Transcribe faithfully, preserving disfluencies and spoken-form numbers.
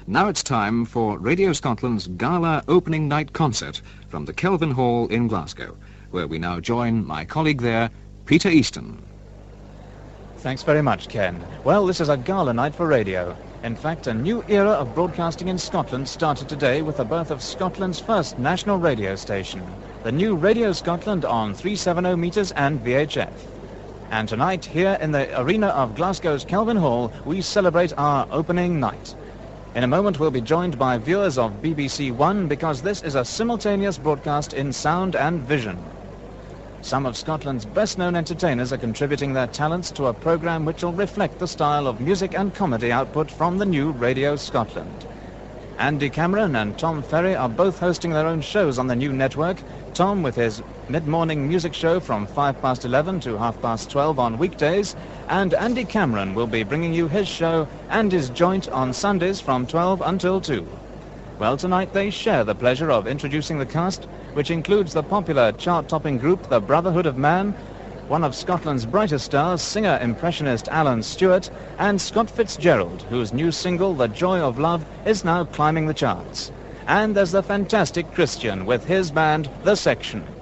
Now it's time for Radio Scotland's Gala opening night concert from the Kelvin Hall in Glasgow, where we now join my colleague there, Peter Easton. Thanks very much, Ken. Well, this is a gala night for radio. In fact, a new era of broadcasting in Scotland started today with the birth of Scotland's first national radio station, the new Radio Scotland on three seventy metres and V H F. And tonight, here in the arena of Glasgow's Kelvin Hall, we celebrate our opening night. In a moment, we'll be joined by viewers of B B C One because this is a simultaneous broadcast in sound and vision. Some of Scotland's best-known entertainers are contributing their talents to a programme which will reflect the style of music and comedy output from the new Radio Scotland. Andy Cameron and Tom Ferry are both hosting their own shows on the new network, Tom with his mid-morning music show from five past eleven to half past twelve on weekdays, and Andy Cameron will be bringing you his show and his joint on Sundays from twelve until two. Well, tonight they share the pleasure of introducing the cast, which includes the popular chart-topping group The Brotherhood of Man, one of Scotland's brightest stars, singer-impressionist Alan Stewart, and Scott Fitzgerald, whose new single, The Joy of Love, is now climbing the charts. And there's the fantastic Christian with his band, The Section.